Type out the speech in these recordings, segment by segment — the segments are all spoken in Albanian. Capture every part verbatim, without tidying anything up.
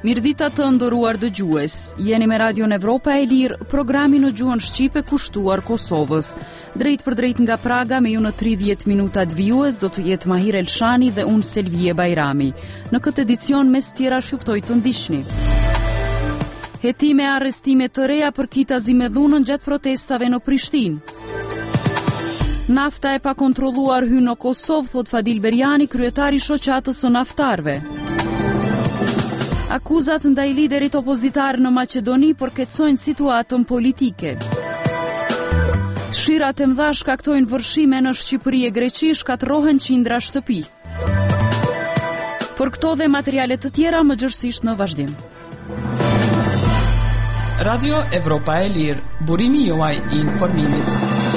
Mirdita të nderuar dëgjues, jeni me Radion Evropa e Lirë, programi në gjuhën shqipe kushtuar Kosovës. Drejt për drejt nga Praga me ju në tridhjetë minutat vijues do të jetë Mahir Elshani dhe unë Selvije Bajrami. Në këtë edicion mes tjera shuftoj të ndiqni. Hetime e arrestime të reja për kitazi me dhunën gjatë protestave në Prishtinë. Nafta e pakontrolluar hyn në Kosovë, thot Fadil Beriani, kryetari i shoqatës së naftarëve. Akuzat ndaj liderit opozitar në Maqedoni përkeçojnë situatën politike. Shirat e mëdha shkaktojnë vërshime në Shqipëri e Greqi, shkatërrohen qindra shtëpi. Për këto dhe materiale të tjera më gjërësisht në vazhdim. Radio Evropa e Lirë, burimi juaj i informimit.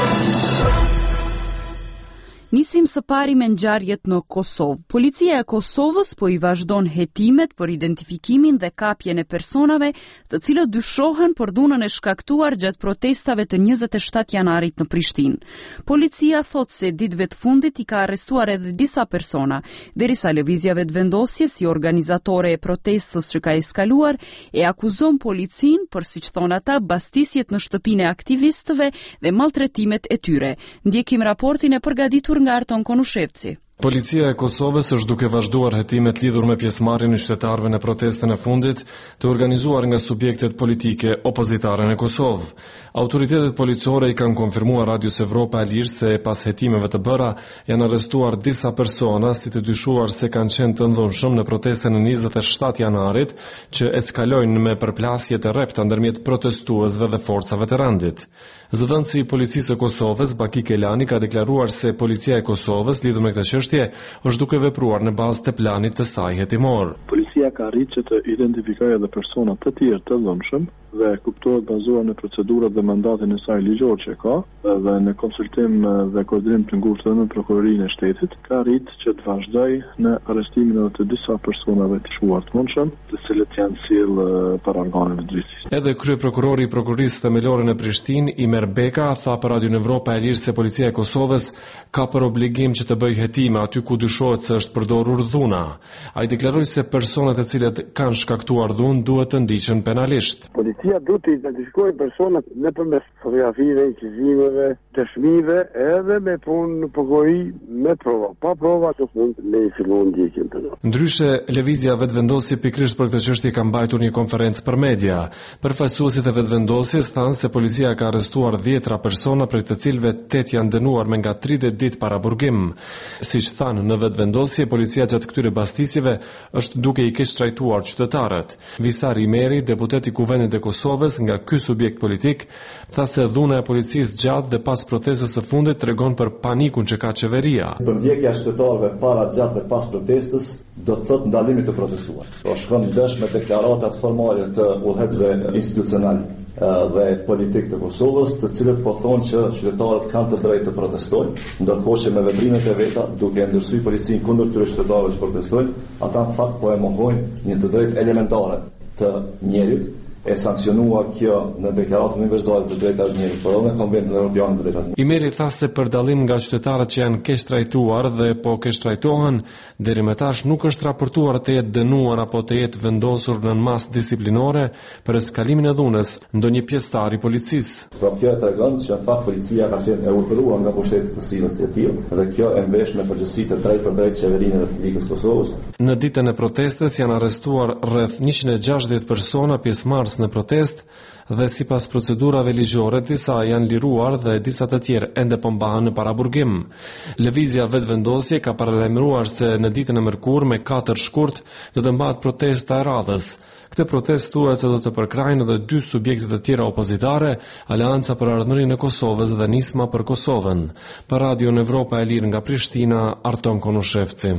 Nisim së pari me ngjarjet në Kosovë. Policia e Kosovës po i vazhdon hetimet për identifikimin dhe kapjen e personave të cilët dyshohen për dhunën e shkaktuar gjatë protestave të njëzet e shtatë janarit në Prishtinë. Policia thot se ditëve të fundit i ka arrestuar edhe disa persona, derisa lëvizjave të vendosjes si organizatore e protestës që ka eskaluar e akuzon policinë për, siç thon ata, bastisjet në shtëpinë e aktivistëve dhe maltretimet e tyre. Ndjekim raportin e përgatitur nga Arton Konushevci. Policia e Kosovës është duke vazhduar hetimet lidhur me pjesëmarrjen e qytetarëve në protestën e fundit të organizuar nga subjektet politike opozitare në Kosovë. Autoritetet policore i kanë konfirmuar Radios Evropa e Lirë se pas hetimeve të bëra janë arrestuar disa persona si të dyshuar se kanë qenë të ndhunshëm në protestën e njëzet e shtatë janarit që eskalojnë me përplasje të rrepta ndërmjet protestuesve dhe forcave të rendit. Zëdhënësi i policisë së Kosovës, Baki Kelani, ka deklaruar se policia e Kosovës lidhur me këtë çështje është duke vepruar në bazë të planit të saj hetimor. Policia ka arritur të identifikojë edhe persona të tjerë të dhunshëm dhe kuptohet bazuar në procedurat dhe mandatin e saj ligjor që ka dhe në konsultim dhe koordinim të ngurtë me prokurorinë e shtetit, ka arritur që të vazhdojë në arrestimin edhe të disa personave të shuar të mundshëm, të cilët janë sill para organeve të drejtësisë. Edhe kryeprokurori i prokurorisë themelore në Prishtinë, Imer Beka, tha për Radion Evropa e Lirë se policia e Kosovës ka për obligim që të bëjë hetime aty ku dyshohet se është përdorur dhuna. Ai deklaroi se personat e cilët kanë shkaktuar dhunë duhet të ndiqen penalisht. Policia duhet të identifikojë personat nëpërmes fotografive, inkizimeve, dëshmive edhe me punë në prokurori me prova. Pa prova të fund me i fillon ndjekjen të në. Ndryshe, lëvizja vetëvendosje pikërisht për këtë çështje ka mbajtur një konferencë për media. Përfaqësuesit e vetëvendosjes thanë se policia ka arrestuar dhjetra persona për të cilëve tetë janë dënuar me nga tridhjetë ditë para burgim. Siç thanë në vetëvendosje, policia gjatë këtyre bastisjeve është duke i keq trajtuar qytetarët. Visar Imeri, deputet i Kuvendit të Kosovës nga ky subjekt politik, tha se dhuna e policisë gjatë dhe pas protestës së fundit tregon për panikun që ka qeveria. Përndjekja e qytetarëve para, gjatë dhe pas protestës do të thotë ndalimit të protestuar. Po shkon dash me deklaratat formale të udhëheqësve institucional dhe politik të Kosovës, të cilët po thonë që qytetarët kanë të drejtë të protestojnë, ndërkohë që me veprimet e veta, duke ndërsuar policinë kundër këtyre qytetarëve që protestojnë, ata në fakt po e mohojnë një të drejtë elementare të njerit, e sankcionuar kjo në deklaratën universale të drejtave të njerit, por edhe në Konventin Evropian të drejtave të njerit. Imeri tha se për dallim nga qytetarët që janë keq trajtuar dhe po keq trajtohen, deri më tash nuk është raportuar të jetë dënuar apo të jetë vendosur në masë disiplinore për eskalimin e dhunës ndonjë pjesëtar i policisë. Por kjo e tregon që në fakt policia ka qenë e urtëruar nga pushtetet të cilët e tillë dhe kjo e mbesh me përgjegjësi të drejtë për drejtë qeverinë e Republikës Kosovës. Në ditën e protestës janë arrestuar rreth njëqind e gjashtëdhjetë persona pjesëmarrës në protest dhe sipas procedurave ligjore disa janë liruar dhe disa të tjerë ende po mbahen në paraburgim. Lëvizja vetëvendosje ka paralajmëruar se në ditën e mërkurë me katër shkurt do të mbahet protesta e radhës. Këtë protestë thuhet se do të përkrajnë edhe dy subjekte të tjera opozitare, Aleanca për Ardhmërinë e Kosovës dhe Nisma për Kosovën. Për Radion Evropa e Lirë nga Prishtina, Arton Konushevci.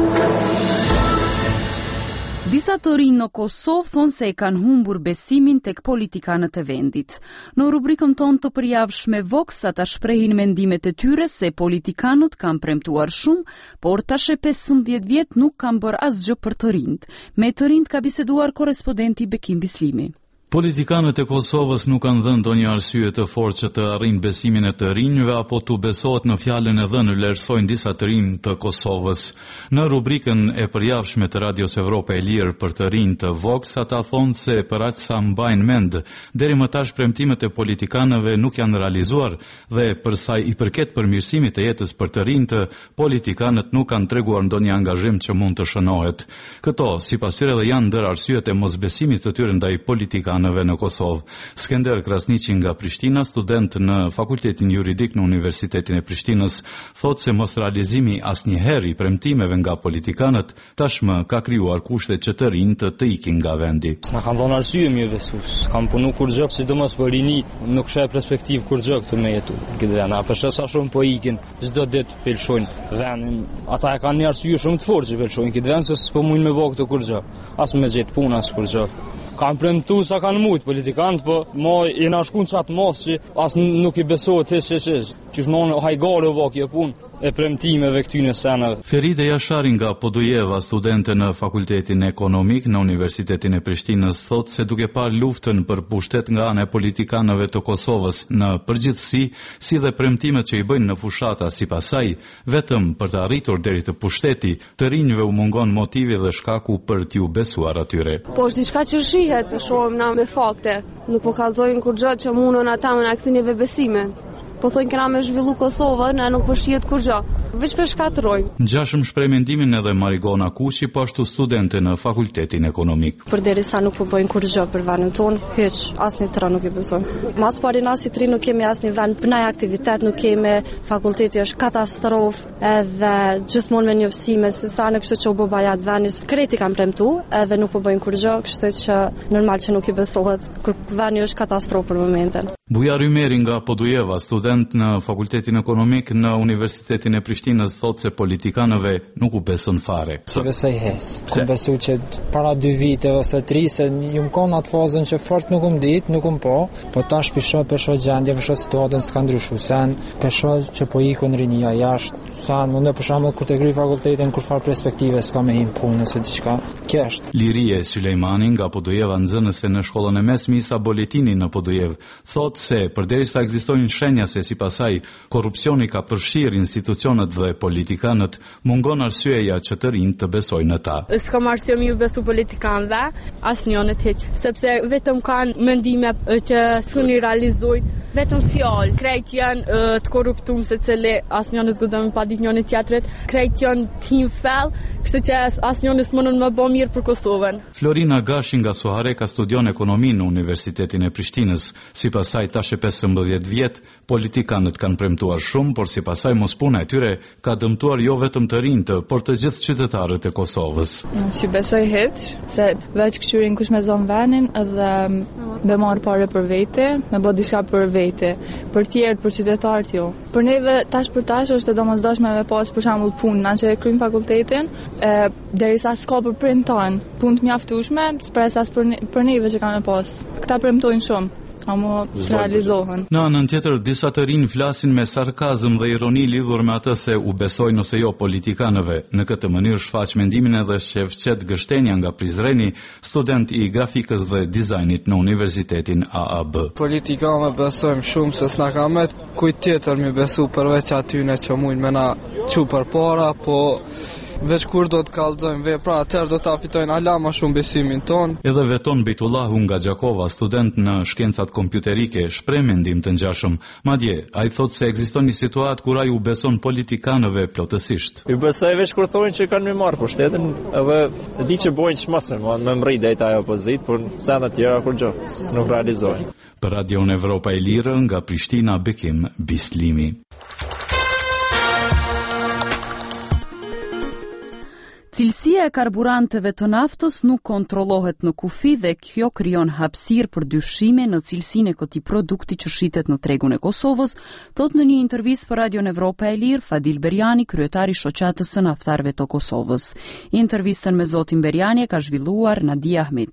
Disa të rinj në Kosovë thonë se e kanë humbur besimin tek politikanët e vendit. Në rubrikën tonë të përjavshme Vox, ata shprehin mendimet e tyre se politikanët kanë premtuar shumë, por tash e pesëmbëdhjetë vjet nuk kanë bërë asgjë për të rinjt. Me të rinjt ka biseduar korrespondenti Bekim Bislimi. Politikanët e Kosovës nuk kanë dhënë ndonjë arsye të fortë që të arrijnë besimin e të rinjve apo të besohet në fjalën e dhënë vlerësojnë disa të rinj të Kosovës. Në rubrikën e përjavshme të Radios Evropa e Lirë për të rinj të Vox, ata thonë se për aq sa mbajnë mend, deri më tash premtimet e politikanëve nuk janë realizuar dhe për sa i përket përmirësimit të jetës për të rinjtë, politikanët nuk kanë treguar ndonjë angazhim që mund të shënohet. Këto, sipas tyre, edhe janë ndër arsyet e mosbesimit të tyre ndaj politikanëve në Kosovë. Skender Krasniqi nga Prishtina, student në Fakultetin Juridik në Universitetin e Prishtinës, thotë se mos realizimi asnjëherë i premtimeve nga politikanët tashmë ka krijuar kushte që të rinj të të ikin nga vendi. Na kanë dhënë arsye më besues. Kam punu kur gjë, sidomos për rini, nuk sheh perspektiv kur gjë këtu me jetu. Këtë vend, apo sa shumë po ikin, çdo ditë pelshojnë vendin. Ata e kanë një arsye shumë të fortë që pelshojnë këtë vend se s'po mundin me bë këtu kur gjë. As me gjet punë as kur gjë. Kanë premtu sa kanë mujt politikanët, po mo i na shkuan çat mos që as nuk i besohet hiç hiç hiç. Qysh më hajgale u vakje punë e premtimeve këty në senë. Feride Jashari nga Podujeva, studente në Fakultetin Ekonomik në Universitetin e Prishtinës, thotë se duke parë luftën për pushtet nga ana e politikanëve të Kosovës në përgjithësi, si dhe premtimet që i bëjnë në fushata sipas saj, vetëm për të arritur deri te pushteti, të rinjve u mungon motivi dhe shkaku për t'ju besuar atyre. Po është diçka që shihet, për shohim na me fakte. Nuk po kallzojnë kur gjë që mundon ata me na kthini besimin. Po thonë kena me zhvillu Kosovën, na nuk përshihet kur gjë. Veç për shkatërrojnë. Ngjashëm shpreh mendimin edhe Marigona Kuqi, po ashtu studente në Fakultetin Ekonomik. Përderisa nuk po bëjnë kur gjë për vendin tonë, hiç asnjë tërë nuk i besojnë. Mas pari na si tri nuk kemi asnjë vend për ndaj aktivitet, nuk kemi, fakulteti është katastrofë, edhe gjithmonë me njofsime se sa në kështu që u bë bajat vendis. Kreti kanë premtu, edhe nuk po bëjnë kur gjë, kështu që normal që nuk i besohet kur vendi është katastrofë për momentin. Bujar Ymeri nga Podujeva, student në Fakultetin Ekonomik në Universitetin e Prishtinës, thotë se politikanëve nuk u beson fare. Se besoj hes. Se besoj që para dy vite ose tri se ju më kanë atë fazën që fort nuk um dit, nuk um po, po tash pisho pesho gjendje, pesho situatën s'ka ndryshuar sen, pesho që po ikon rinia jashtë, sa më për shembull kur të kryj fakultetin kur far perspektive s'ka me him punë ose diçka. Kjo është. Lirie Sulejmani nga Podujeva, nxënëse në shkollën e mesme Isa Boletini në Podujevë, thotë se përderisa ekzistojnë shenja se sipas saj korrupsioni ka përfshirë institucionet dhe politikanët, mungon arsyeja që të rinjtë të besojnë në ta. S'kam arsye më besu politikanëve, asnjënë hiç, sepse vetëm kanë mendime që s'u realizojnë. Vetëm fjalë, krejt janë të korruptuar se cili asnjënë s'guxon pa ditë njëri tjetrit, krejt janë tim fell, kështu që asnjënë s'mundon më bë mirë për Kosovën. Florina Gashi nga Suhareka studion ekonomi në Universitetin e Prishtinës. Sipas saj tash e pesëmbëdhjetë vjet, politikanët kanë premtuar shumë, por sipas saj mospuna e tyre ka dëmtuar jo vetëm të rinjtë, por të gjithë qytetarët e Kosovës. Si besoj hiç, se veç këshirin kush me zon venin edhe me marr parë për vete, me bë diçka për vete, për tjerë, për qytetarët jo. Për neve tash për tash është e domosdoshme me pas për shembull punë, na që e kryjm fakultetin, e derisa s'ka për print tan, punë të mjaftueshme, s'presas për ne, për neve që kanë pas. Këta premtojnë shumë. Amo realizohen. Në anën tjetër, disa të rinj flasin me sarkazëm dhe ironi lidhur me atë se u besojnë ose jo politikanëve. Në këtë mënyrë shfaq mendimin edhe Shevçet Gështenja nga Prizreni, student i grafikës dhe dizajnit në Universitetin A A B. Politikanëve besojmë shumë se s'na ka me kujt tjetër mi besu përveç atyne që mujnë me na çu për para, po veç kur do të kallëzojmë vepra, atëherë do ta fitojnë ala më shumë besimin ton. Edhe Veton Bejtullahu nga Gjakova, student në shkencat kompjuterike, shpreh mendim të ngjashëm. Madje, ai thotë se ekziston një situatë kur ai u beson politikanëve plotësisht. I besoj veç kur thonë që kanë më marrë pushtetin, edhe di që bojnë çmosën, më mri deri ajo opozit, por sa të tjera kur gjë, nuk realizojnë. Për Radion Evropa e Lirë nga Prishtina, Bekim Bislimi. Cilësia e karburanteve të naftës nuk kontrollohet në kufi dhe kjo krijon hapësirë për dyshime në cilësinë e këtij produkti që shitet në tregun e Kosovës, thot në një intervistë për Radion Evropa e Lirë Fadil Berjani, kryetari i shoqatës së naftarëve të Kosovës. Intervistën me zotin Berjani ka zhvilluar Nadia Ahmeti.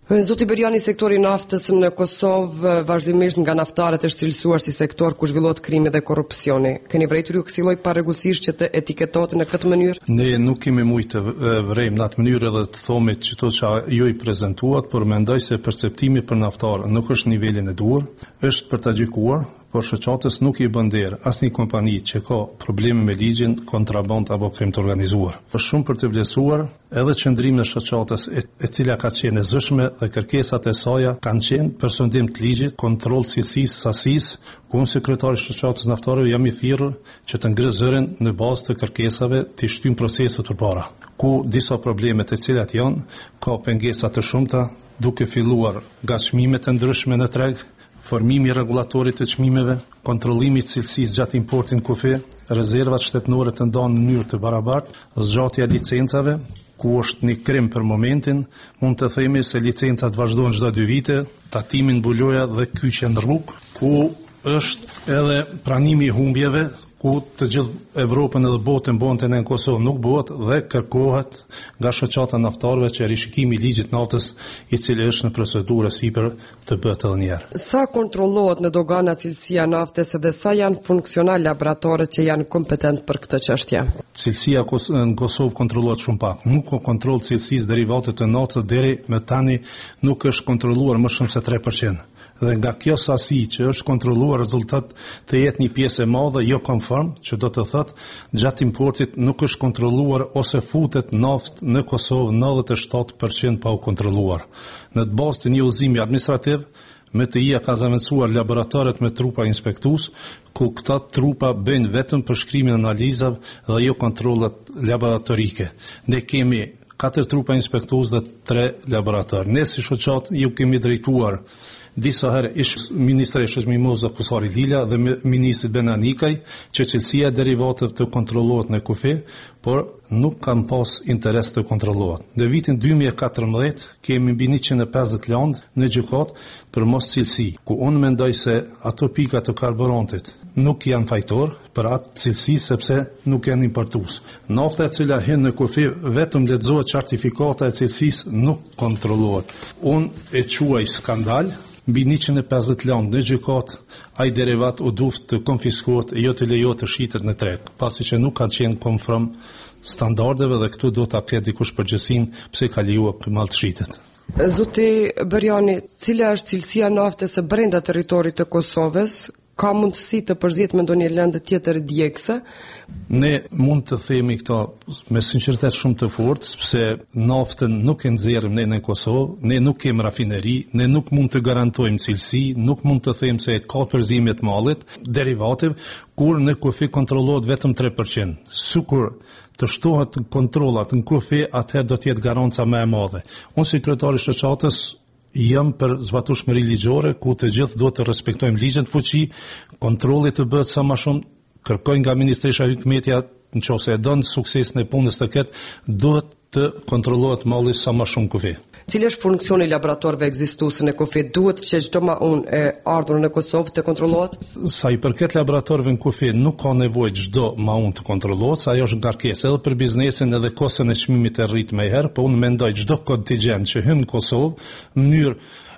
Zoti Beriani, sektori naftës në Kosovë vazhdimisht nga naftarët është cilësuar si sektor ku zhvillohet krimi dhe korrupsioni. Keni vërejtur ju kësaj lloj parregullsisht që të etiketohet në këtë mënyrë? Ne nuk kemi mujtë të vrejmë në atë mënyrë edhe të thomi çdo që ju i prezantuat, por mendoj se perceptimi për naftarë nuk është nivelin e duhur, është për ta gjykuar, por shoqatës nuk i bën derë asnjë kompani që ka probleme me ligjin, kontraband apo krim të organizuar. Është shumë për të vlerësuar edhe qëndrimin e shoqatës e, e cila ka qenë e zëshme dhe kërkesat e saj kanë qenë për sundim të ligjit, kontroll cilësisë, sasisë, ku unë sekretari i shoqatës naftare jam i thirrur që të ngre zërin në bazë të kërkesave të shtym proceset përpara, ku disa probleme të cilat janë ka pengesa të shumta, duke filluar nga çmimet e ndryshme në treg, formimi rregullatorit të çmimeve, kontrollimi i cilësisë gjatë importin kufi, rezervat shtetënore të ndanë në mënyrë të barabartë, zgjatja e licencave, ku është një krim për momentin, mund të themi se licencat vazhdojnë çdo dy vite, tatimin mbuloja dhe kyçja në rrugë, ku është edhe pranimi i humbjeve, ku të gjithë Evropën edhe botën bonte në Kosovë nuk bëhet dhe kërkohet nga shoqata naftarëve që rishikimi i ligjit naftës i cili është në procedurë sipër të bëhet edhe një herë. Sa kontrollohet në dogana cilësia naftës dhe sa janë funksional laboratorët që janë kompetent për këtë çështje? Cilësia në Kosovë kontrollohet shumë pak. Nuk ka kontroll cilësisë derivate të naftës deri më tani nuk është kontrolluar më shumë se tre përqind. Dhe nga kjo sasi që është kontrolluar rezultat të jetë një pjesë e madhe jo konform, që do të thotë gjatë importit nuk është kontrolluar ose futet naftë në Kosovë nëntëdhjetë e shtatë përqind pa u kontrolluar. Në të bazë të një udhëzimi administrativ, M T I-a ka zëvendësuar laboratorët me trupa inspektues, ku këta trupa bëjnë vetëm përshkrimin e analizave dhe jo kontrollat laboratorike. Ne kemi katër trupa inspektues dhe tre laborator. Ne si shoqat ju kemi drejtuar disa herë ish ministri është Mimoza Kusari Lila dhe ministri Benanikaj që cilësia e derivateve të kontrollohet në kufi, por nuk kanë pas interes të kontrollohet. Në vitin dy mijë e katërmbëdhjetë kemi mbi njëqind e pesëdhjetë landë në gjykat për mos cilësi, ku unë mendoj se ato pika të karburantit nuk janë fajtor për atë cilësi sepse nuk janë importues. Nafta e cila hyn në kufi vetëm lexohet certifikata e cilësisë nuk kontrollohet. Unë e quaj skandal. Mbi njëqind e pesëdhjetë landë në gjykat, ai derivat u duft të konfiskohet e jo të lejohet të shitet në treg, pasi që nuk kanë qenë konform standardeve dhe këtu do ta ketë dikush përgjegjësinë pse ka lejuar këmal të shitet. Zoti Beriani, cila është cilësia naftës së brenda territorit të Kosovës? Ka mundësi të përzihet me ndonjë lëndë tjetër djegëse? Ne mund të themi këto me sinqeritet shumë të fortë, sepse naftën nuk e nxjerrim ne në Kosovë, ne nuk kemi rafineri, ne nuk mund të garantojmë cilësi, nuk mund të them se ka përzimje të mallit, derivativ, kur në kufi kontrollohet vetëm tre përqind. Sikur të shtohet kontrollat në kufi, atëherë do të jetë garanca më e madhe. Unë sekretari i shoqatës jam për zbatueshmëri ligjore, ku të gjithë duhet të respektojmë ligjin, fuqi, kontrolli të bëhet sa më shumë, kërkoj nga Ministresha Hykmetja, nëse e don suksesin e punës të ketë, duhet të kontrollohet malli sa më shumë kufi. Cili është funksioni i laboratorëve ekzistuese në kufi? Duhet që çdo maun e ardhur në Kosovë të kontrollohet? Sa i përket laboratorëve në kufi, nuk ka nevojë çdo maun të kontrollohet, sa ajo është ngarkesë edhe për biznesin edhe kostën e çmimit të rrit më herë, por unë mendoj çdo kontingjent që hyn në Kosovë në mënyrë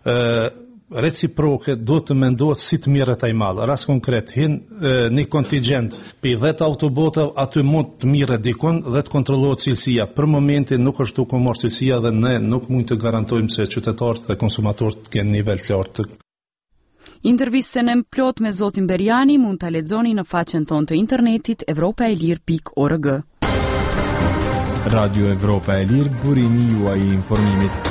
ë reciproke duhet të mendohet si të mirët ai mall. Rast konkret, hin një kontingjent për dhjetë autobota, aty mund të mirët dikun dhe të kontrollohet cilësia. Për momentin nuk është duke marrë cilësia dhe ne nuk mund të garantojmë se qytetarët dhe konsumatorët kenë nivel të lartë. Intervistën e plot me zotin Beriani mund ta lexoni në faqen tonë të internetit evropaelir pikë org. Radio Evropa e Lirë, burimi juaj i informimit.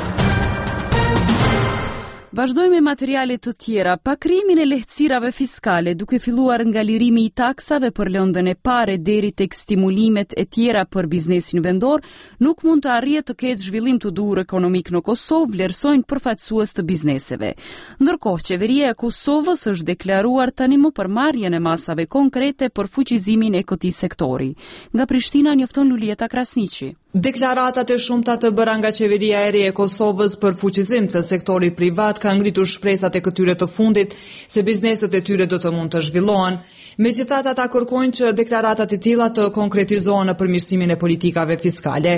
Vazhdojmë me materiale të tjera, pa krimin e lehtësirave fiskale, duke filluar nga lirimi i taksave për lëndën e parë deri tek stimulimet e tjera për biznesin vendor, nuk mund të arrihet të ketë zhvillim të duhur ekonomik në Kosovë, vlerësojnë përfaqësues të bizneseve. Ndërkohë, qeveria e Kosovës është deklaruar tani më për marrjen e masave konkrete për fuqizimin e këtij sektori. Nga Prishtina njofton Lulieta Krasniqi. Deklaratat e shumta të bëra nga qeveria e re e Kosovës për fuqizim të sektorit privat ka ngritur shpresat e këtyre të fundit se bizneset e tyre do të mund të zhvillohen. Megjithatë ata kërkojnë që deklaratat e tilla të konkretizohen në përmirësimin e politikave fiskale.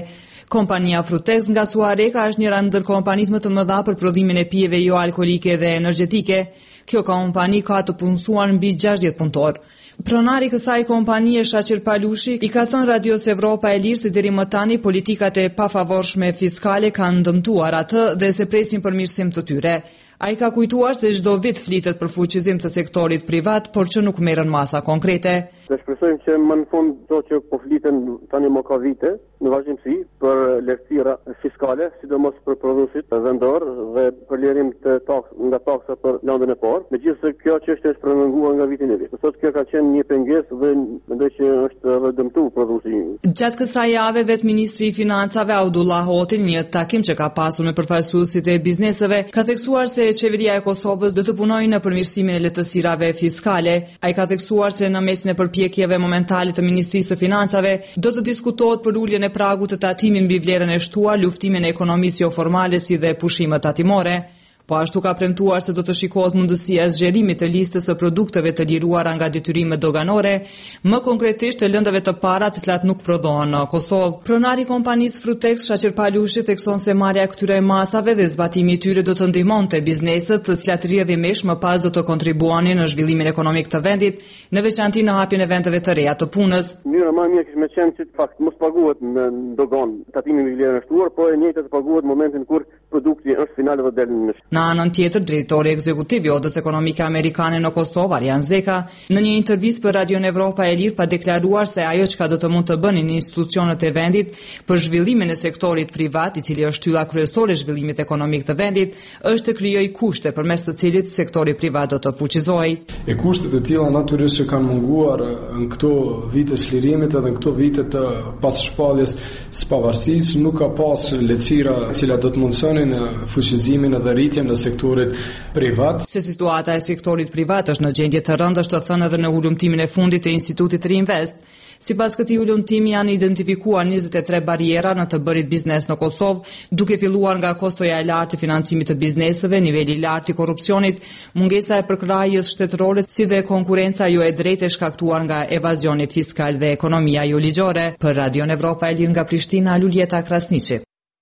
Kompania Frutex nga Suareka është njëra ndër kompanitë më të mëdha për prodhimin e pijeve jo alkolike dhe energjetike. Kjo kompani ka të punësuar mbi gjashtëdhjetë punëtor. Pronari kësaj kompanie Shaqir Palushi i ka thënë Radios Evropa e Lirë se deri më tani politikat e pafavorshme fiskale kanë dëmtuar atë dhe se presin përmirësim të tyre. Ai ka kujtuar se çdo vit flitet për fuqizim të sektorit privat, por që nuk merren masa konkrete. Ne shpresojmë që më në fund do që po fliten tani më ka vite në vazhdimsi për lehtësira fiskale, sidomos për prodhuesit vendor dhe për lirim të taks nga taksa për landën e parë. Megjithëse kjo çështje është prolonguar nga viti në vit. Sot kjo ka qenë një pengesë dhe mendoj që është edhe dëmtuar prodhuesi. Gjatë kësaj jave vetë ministri i financave Abdullah Hoti në një takim që ka pasur me përfaqësuesit e bizneseve ka theksuar se qeveria e Kosovës do të punojë në përmirësimin e lehtësirave fiskale. Ai ka theksuar se në mesin e përpjekjeve momentale të Ministrisë së Financave do të diskutohet për uljen e pragut të tatimit mbi vlerën e shtuar, luftimin e ekonomisë jo formale si dhe pushimet tatimore. Po ashtu ka premtuar se do të shikohet mundësia e zgjerimit të listës së produkteve të liruara nga detyrimet doganore, më konkretisht të lëndave të para të cilat nuk prodhohen në Kosovë. Pronari i kompanisë Frutex, Shaqir Palushi, thekson se marrja e këtyre masave dhe zbatimi i tyre do të ndihmonte bizneset, të cilat rrjedhimisht më pas do të kontribuonin në zhvillimin ekonomik të vendit, në veçanti në hapjen e vendeve të reja të punës. Mënyra më e mirë kishte qenë që fakt mos paguhet në dogan tatimi me vlerën e shtuar, por e njëjta të paguhet në momentin kur produkti është final dhe del në Në anën tjetër, drejtori ekzekutiv i Odës Ekonomike Amerikane në Kosovë, Arjan Zeka, në një intervistë për Radion Evropa e Lirë pa deklaruar se ajo çka do të mund të bënin institucionet e vendit për zhvillimin e sektorit privat, i cili është shtylla kryesore e zhvillimit ekonomik të vendit, është të krijojë kushte përmes të cilit sektori privat do të fuqizohej. E kushtet e tilla natyrisht që kanë munguar në këto vite çlirimit edhe në këto vite të passhpalljes së pavarësisë, nuk ka pas lehtësira të cilat do të mundsonin fuqizimin edhe rritjen në sektorit privat. Se situata e sektorit privat është në gjendje të rëndë është të thënë edhe në ulëmtimin e fundit të Institutit Reinvest. Sipas këtij ulëmtimi janë identifikuar njëzet e tre bariera në të bërit biznes në Kosovë, duke filluar nga kostoja e lartë e financimit të bizneseve, niveli i lartë i korrupsionit, mungesa e përkrahjes shtetërore, si dhe konkurenca jo e drejtë e shkaktuar nga evazioni fiskal dhe ekonomia jo ligjore. Për Radion Evropa e Lirë nga Prishtina, Luljeta Krasniqi.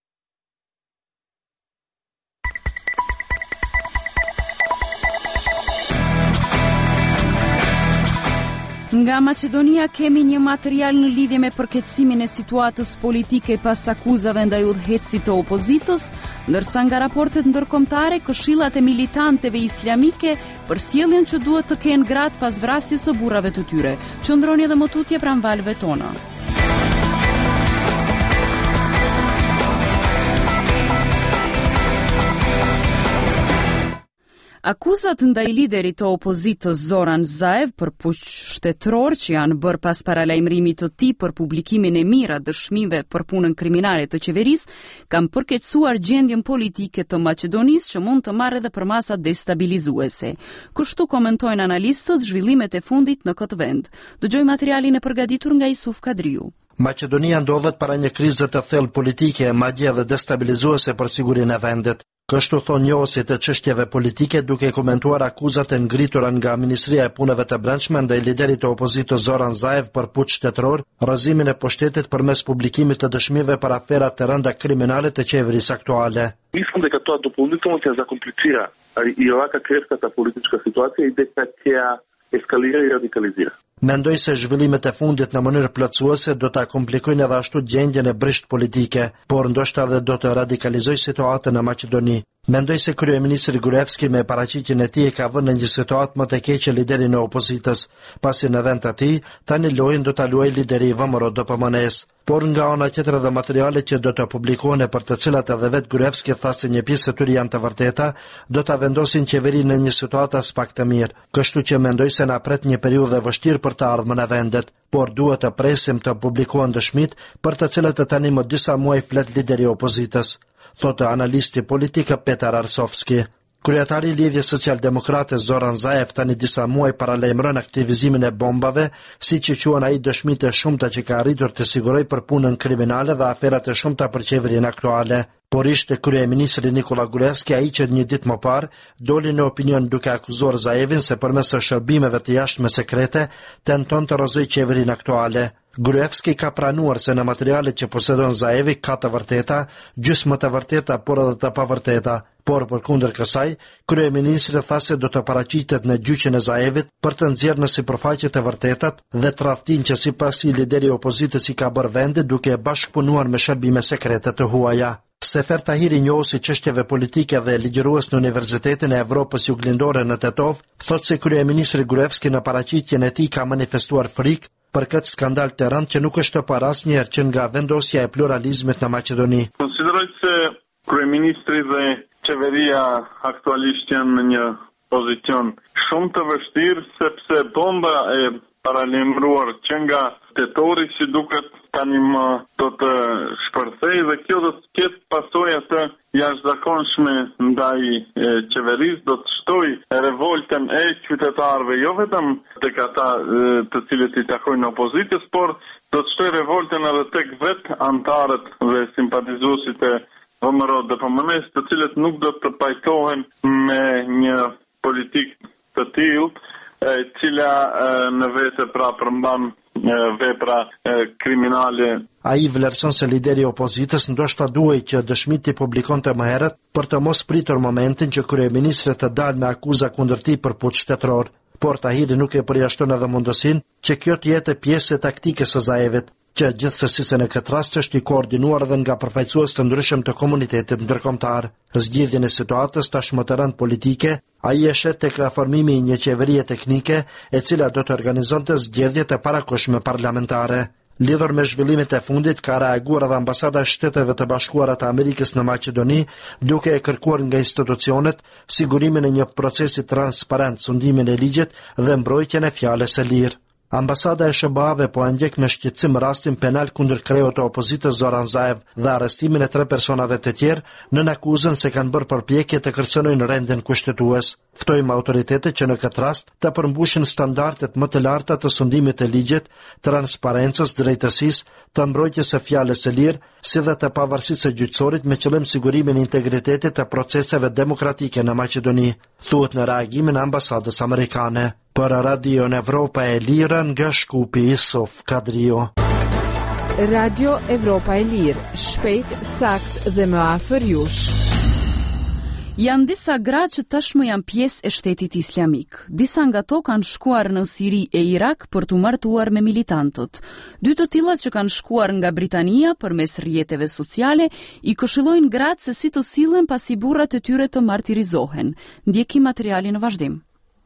Nga Maqedonia kemi një material në lidhje me përkeqësimin e situatës politike pas akuzave ndaj udhëheqësit të opozitës, ndërsa nga raportet ndërkombëtare këshillat e militanteve islamike përsjellin që duhet të kenë gratë pas vrasjes së burrave të tyre. Qëndroni edhe më tutje pranë valve tona. Akuzat ndaj liderit të opozitës Zoran Zaev për puq shtetëror që janë bërë pas paralajmërimit të tij për publikimin e mirë dëshmive për punën kriminale të qeverisë kanë përkeqësuar gjendjen politike të Maqedonisë që mund të marrë edhe për masa destabilizuese. Kështu komentojnë analistët zhvillimet e fundit në këtë vend. Dëgjoj materialin e përgatitur nga Isuf Kadriu. Maqedonia ndodhet para një krize të thellë politike, madje edhe destabilizuese për sigurinë e vendit. Kështu thon njohësi të çështjeve politike duke komentuar akuzat e ngritura nga Ministria e Punëve të Brendshme ndaj liderit të opozitës Zoran Zaev për puç shtetëror, rrëzimin e pushtetit përmes publikimit të dëshmive për afera të rënda kriminale të qeverisë aktuale. Мислам дека тоа дополнително ќе закомплицира и овака кревката политичка ситуација и дека ќе eskalira i radikalizira. Mendoj se zhvillimet e fundit në mënyrë plotësuese do ta komplikojnë edhe ashtu gjendjen e brisht politike, por ndoshta edhe do të radikalizojë situatën në Maqedoni. Mendoj se kryeministri Gruevski me paraqitjen e tij ka vënë në një situatë më të keqe liderin e opozitës, pasi në vend të tij tani lojën do ta luajë lideri i V M R O D P M N S. Por nga ana tjetër edhe materialet që do të publikohen e për të cilat edhe vet Gruevski tha se një pjesë e tyre janë të vërteta, do ta vendosin qeverinë në një situatë as pak të mirë. Kështu që mendoj se na pret një periudhë e vështirë për të ardhmen e vendet, por duhet të presim të publikohen dëshmitë për të cilat e tani më disa muaj flet lideri i opozitës, thotë analisti politik Petar Arsovski. Kryetari i Lidhjes Social-Demokrate Zoran Zaev tani disa muaj paralajmëron aktivizimin e bombave, siç i quan ai dëshmitë e shumta që ka arritur të sigurojë për punën kriminale dhe aferat e shumta për qeverinë aktuale. por ishte kryeministri Nikola Gruevski ai që një ditë më parë doli në opinion duke akuzuar Zaevin se përmes së shërbimeve të jashtme sekrete tenton të rrëzojë qeverinë aktuale. Gruevski ka pranuar se në materialet që posedon Zaevi ka të vërteta, gjysmë të vërteta por edhe të pavërteta. Por përkundër kësaj, kryeministri tha se do të paraqitet në gjyqin e Zaevit për të nxjerrë në sipërfaqe të vërtetat dhe tradhtin që sipas i lideri i opozitës i ka bërë vendi duke bashkëpunuar me shërbime sekrete të huaja. Sefer Tahiri, njohës i çështjeve politike dhe ligjërues në Universitetin e Evropës Juglindore në Tetov, thotë se kryeministri Gruevski në paraqitjen e tij ka manifestuar frikë për këtë skandal të rëndë që nuk është të parë asnjëherë që nga vendosja e pluralizmit në Maqedoni. Konsideroj se kryeministri dhe qeveria aktualisht janë në një pozicion shumë të vështirë sepse bomba e paralajmëruar që nga tetori si duket tani më do të shpërthej dhe kjo do të ketë pasoja të jashtëzakonshme ndaj qeverisë, do të shtojë revoltën e qytetarëve, jo vetëm tek ata të cilët i takojnë opozitës, por do të shtojë revoltën edhe tek vetë antarët dhe simpatizuesit e V M R dhe P M N-s, të cilët nuk do të pajtohen me një politikë të tillë, e cila në vete pra përmban vepra kriminale. Ai vlerëson se lideri i opozitës ndoshta duhej që dëshmit të publikonte më herët për të mos pritur momentin që kryeministri të dalë me akuza kundër tij për puç shtetëror. Por Tahiri nuk e përjashton edhe mundësinë që kjo të jetë pjesë e taktikës së Zaevit, që gjithsesi se në këtë rast është i koordinuar edhe nga përfaqësues të ndryshëm të komunitetit ndërkombëtar. Zgjidhjen e situatës tashmë të rënd politike, ai e shet tek formimi i një qeverie teknike e cila do të organizonte zgjedhjet e parakohshme parlamentare. Lidhur me zhvillimet e fundit, ka reaguar edhe ambasada e Shteteve të Bashkuara të Amerikës në Maqedoni, duke e kërkuar nga institucionet sigurimin e një procesi transparent, sundimin e ligjit dhe mbrojtjen e fjalës së lirë. Ambasada e S B A-ve po ndjek me shqetësim rastin penal kundër kreut të opozitës Zoran Zaev dhe arrestimin e tre personave të tjerë në akuzën se kanë bërë përpjekje të kërcënojnë rendin kushtetues. Ftojmë autoritetet që në këtë rast të përmbushin standardet më të larta të sundimit të ligjit, transparencës, drejtësisë, të mbrojtjes së fjalës së lirë, si dhe të pavarësisë së gjyqësorit me qëllim sigurimin e integritetit të proceseve demokratike në Maqedoni, thuhet në reagimin e ambasadës amerikane. Për Radio Evropa e Lirë nga Shkupi, Isuf Kadrio. Radio Evropa e Lirë, shpejt, sakt dhe më afër jush. Janë disa gra që tashmë janë pjesë e shtetit islamik. Disa nga to kanë shkuar në Siri e Irak për të martuar me militantët. Dy të tilla që kanë shkuar nga Britania përmes rrjeteve sociale i këshillojnë gratë se si të sillen pasi burrat e tyre të martirizohen. Ndjekim materialin në vazhdim.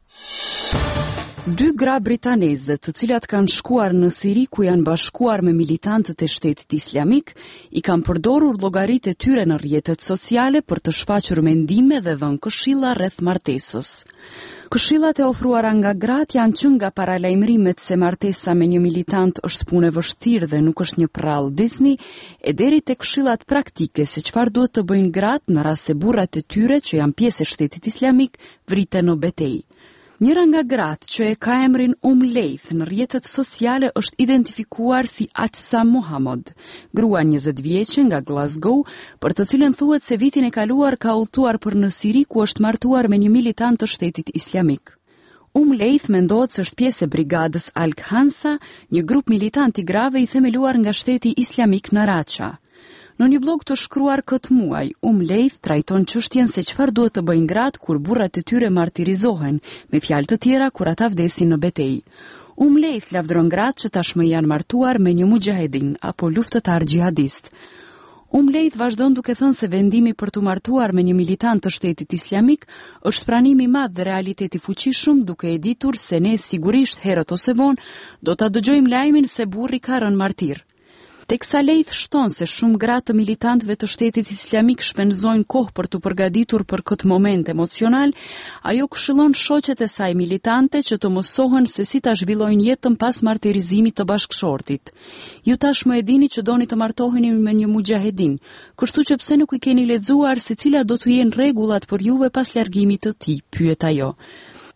Dy gra britaneze, të cilat kanë shkuar në Siri ku janë bashkuar me militantët e shtetit islamik, i kanë përdorur llogaritë e tyre në rrjetet sociale për të shfaqur mendime dhe dhënë këshilla rreth martesës. Këshillat e ofruara nga gratë janë që nga paralajmërimet se martesa me një militant është punë e vështirë dhe nuk është një prall Disney, e deri tek këshillat praktike se çfarë duhet të bëjnë gratë në rast se burrat e tyre që janë pjesë e shtetit islamik vriten në betejë. Njëra nga gratë që e ka emrin Um Leith në rrjetet sociale është identifikuar si Atsa Muhammad, grua njëzet vjeçe nga Glasgow, për të cilën thuhet se vitin e kaluar ka udhëtuar për në Siri ku është martuar me një militant të shtetit islamik. Um Leith mendohet se është pjesë e brigadës Al-Khansa, një grup militant i grave i themeluar nga shteti islamik në Raqa. Në një blog të shkruar këtë muaj, Um Leith trajton çështjen se çfarë duhet të bëjnë gratë kur burrat e tyre martirizohen, me fjalë të tjera kur ata vdesin në betejë. Um Leith lavdëron gratë që tashmë janë martuar me një mujahedin apo luftëtar xhihadist. Um Leith vazhdon duke thënë se vendimi për të martuar me një militant të shtetit islamik është pranim i madh dhe realiteti fuqishëm, duke e ditur se ne sigurisht herët ose vonë do ta dëgjojmë lajmin se burri ka rënë martir. Teksa Leith shton se shumë gratë të militantëve të shtetit islamik shpenzojnë kohë për të përgatitur për këtë moment emocional, ajo këshillon shoqet e saj militante që të mësohen se si ta zhvillojnë jetën pas martirizimit të bashkëshortit. Ju tashmë e dini që doni të martoheni me një mujahedin, kështu që pse nuk i keni lexuar se cilat do të jenë rregullat për juve pas largimit të tij, pyet ajo.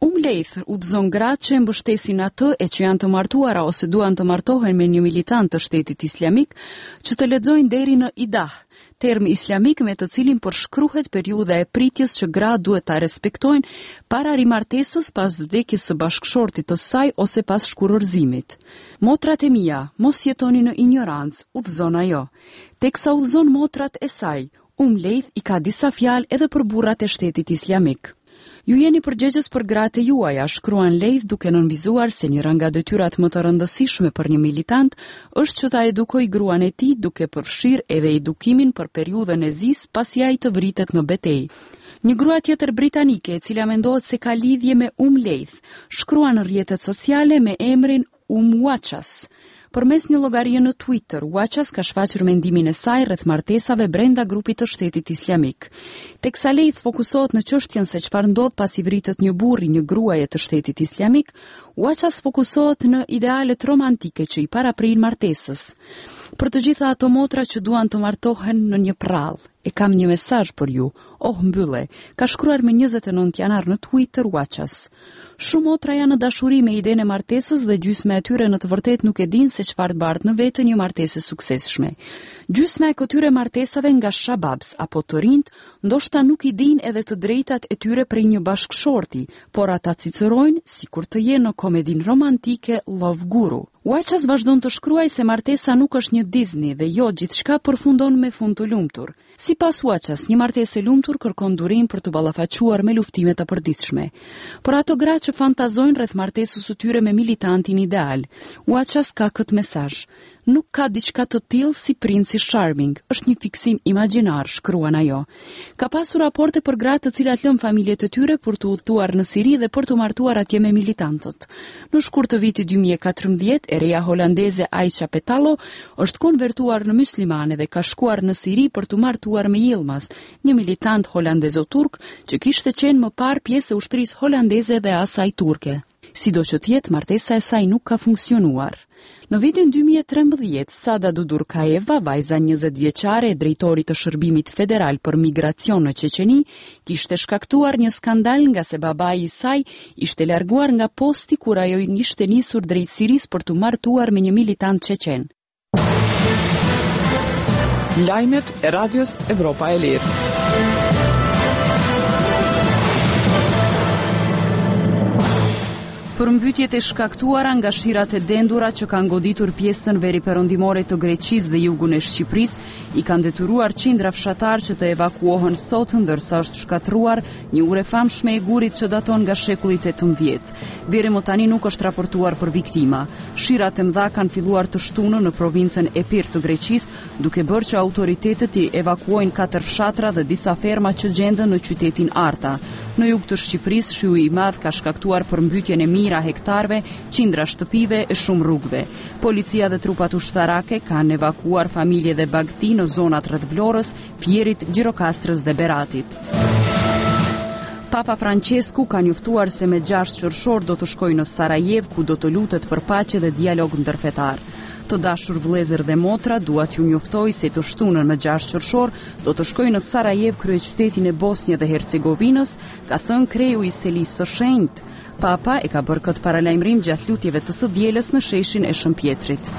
Umlejth udhëzon gratë që mbështesin atë e që janë të martuara ose duan të martohen me një militant të shtetit islamik që të lexojnë deri në idah, term islamik me të cilin përshkruhet periudha e pritjes që gra duhet ta respektojnë para rimartesës pas vdekjes së bashkëshortit të saj ose pas shkurorzimit. Motrat e mia, mos jetoni në ignorancë, udhëzon ajo. Teksa udhëzon motrat e saj, Umlejth i ka disa fjalë edhe për burrat e shtetit islamik. Ju jeni përgjegjës për gratë e juaja, shkruan Leith duke nënvizuar se njëra nga detyrat më të rëndësishme për një militant është që ta edukoj gruan e tij duke përfshirë edhe edukimin për periudhën e zis pasi ai të vritet në betejë. Një grua tjetër britanike e cila mendohet se ka lidhje me Umlejth, shkruan në rrjetet sociale me emrin Umwachas. Përmes një llogarie në Twitter, Wachas ka shfaqur mendimin e saj rreth martesave brenda grupit të shtetit islamik. Teksa Leith fokusohet në çështjen se çfarë ndodh pasi vritet një burr i një gruaje të shtetit islamik, Wachas fokusohet në idealet romantike që i paraprin martesës. Për të gjitha ato motra që duan të martohen në një prall, e kam një mesazh për ju. Oh mbylle, ka shkruar me njëzet e nëntë janar në Twitter Wachas. Shumë motra janë në dashuri me idenë e martesës dhe gjysma e tyre në të vërtetë nuk e dinë se çfarë bart në vetë një martesë e suksesshme. Gjysma e këtyre martesave nga shababs apo të rinjt ndoshta nuk i dinë edhe të drejtat e tyre prej një bashkëshorti, por ata cicërojnë sikur të jenë në komedinë romantike Love Guru. Wachas vazhdon të shkruaj se martesa nuk është një Disney dhe jo gjithçka përfundon me fund të lumtur. Sipas Wachas, një martesë e lumtur kërkon durim për të ballafaquar me luftime të përditshme. Por ato gra që fantazojnë rreth martesës së tyre me militantin ideal, Wachas ka këtë mesazh. Nuk ka diçka të tillë si princi Charming, është një fiksim imagjinar, shkruan ajo. Ka pasur raporte për gratë të cilat lën familjet e tyre për të udhëtuar në Siri dhe për të martuar atje me militantët. Në shkurt të vitit dy mijë e katërmbëdhjetë, e reja holandeze Aisha Petalo është konvertuar në muslimane dhe ka shkuar në Siri për të martuar me Yilmaz, një militant holandezo-turk që kishte qenë më parë pjesë e ushtrisë holandeze dhe asaj turke. Sido që tjetë, martesa e saj nuk ka funksionuar. Në vitin dy mijë e trembëdhjetë, Sada Dudurkaeva, vajza njëzet vjeçare e drejtorit të shërbimit federal për migracion në Çeçeni, kishte shkaktuar një skandal nga se babai i saj ishte larguar nga posti kur ajo ishte nisur drejt Sirisë për të martuar me një militant çeçen. Lajmet e Radios Evropa e Lirë. Përmbytjet e shkaktuara nga shirat e dendura që kanë goditur pjesën veriperëndimore të Greqisë dhe jugun e Shqipërisë i kanë detyruar qindra fshatar që të evakuohen sot, ndërsa është shkatruar një ure famshme e gurit që daton nga shekulli tetëmbëdhjetë. Deri më tani nuk është raportuar për viktima. Shirat e mëdha kanë filluar të shtunën në provincën Epir të Greqisë, duke bërë që autoritetet i evakuojnë katër fshatra dhe disa ferma që gjenden në qytetin Arta. Në jug të Shqipërisë, shiu i madh ka shkaktuar përmbytjen e mijëra hektarëve, qindra shtëpive e shumë rrugëve. Policia dhe trupat ushtarake kanë evakuar familje dhe bagti në zonat rreth Vlorës, Fierit, Gjirokastrës dhe Beratit. Papa Francesku ka njoftuar se me gjashtë qershor do të shkojë në Sarajev, ku do të lutet për paqe dhe dialog ndërfetar. Të dashur vëllezër dhe motra, dua t'ju njoftoj se të shtunën me gjashtë qershor do të shkojë në Sarajev, kryeqytetin e Bosnjë dhe Hercegovinës, ka thënë kreu i Selisë së Shenjtë. Papa e ka bërë këtë paralajmërim gjatë lutjeve të së dielës në sheshin e Shëmpjetrit.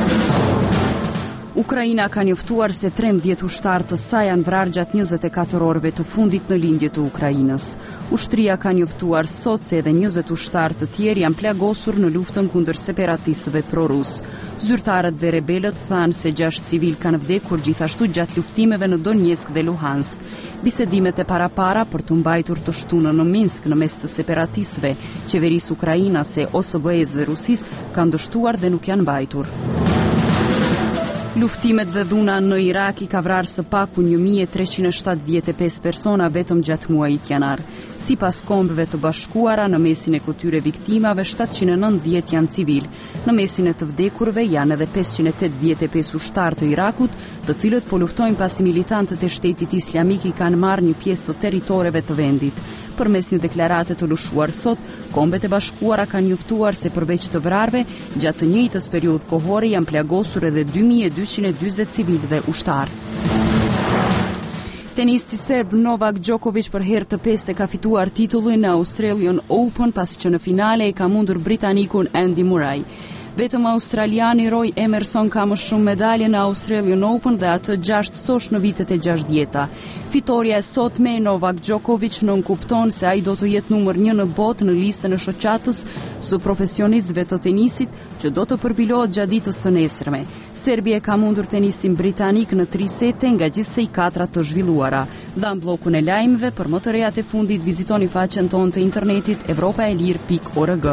Ukraina ka njoftuar se trembëdhjetë ushtarë të saj janë vrarë gjatë njëzet e katër orëve të fundit në lindje të Ukrainës. Ushtria ka njoftuar sot se edhe njëzet ushtarë të tjerë janë plagosur në luftën kundër separatistëve pro-rus. Zyrtarët dhe rebelët thanë se gjashtë civil kanë vdekur gjithashtu gjatë luftimeve në Donetsk dhe Luhansk. Bisedimet e parapara për të mbajtur të shtunën në Minsk në mes të separatistëve, qeverisë ukrainase, O S B E-s dhe Rusisë kanë dështuar dhe nuk janë mbajtur. Luftimet dhe dhuna në Irak i ka vrarë së paku një mijë e treqind e shtatëdhjetë e pesë persona vetëm gjatë muajit janar. Sipas Kombëve të Bashkuara, në mesin e këtyre viktimave shtatëqind e nëntëdhjetë janë civil. Në mesin e të vdekurve janë edhe pesëqind e tetëdhjetë e pesë ushtarë të Irakut, të cilët po luftojnë pasi militantët e Shtetit Islamik i kanë marrë një pjesë të territoreve të vendit. Përmes një deklarate të lëshuar sot, Kombet e Bashkuara kanë njoftuar se përveç të vrarve, gjatë të njëjtës periudhë kohore janë plagosur edhe dy mijë e dyqind e dyzet civil dhe ushtarë. Tenisti serb Novak Djokovic për herë të pestë ka fituar titullin në Australian Open pasi që në finale e ka mundur britanikun Andy Murray. Vetëm australiani Roy Emerson ka më shumë medalje në Australian Open dhe atë gjashtë sosh në vitet e gjashtëdhjeta. Fitoria e sotme e Novak Djokovic nuk kupton se ai do të jetë numër një në botë në listën e shoqatës së profesionistëve të tenisit që do të përpilohet gjatë ditës së nesërme. Serbia ka mundur tenistin britanik në tri sete nga gjithsej katra të zhvilluara. Dha në bllokun e lajmeve për më të rejat e fundit vizitoni faqen tonë të internetit evropaelir pikë org.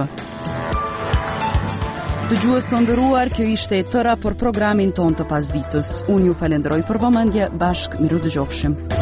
Dëgjues të nderuar, kjo ishte e tëra për programin ton të pasdites. Unë ju falenderoj për vëmendje, bashkë miru dëgjofshim.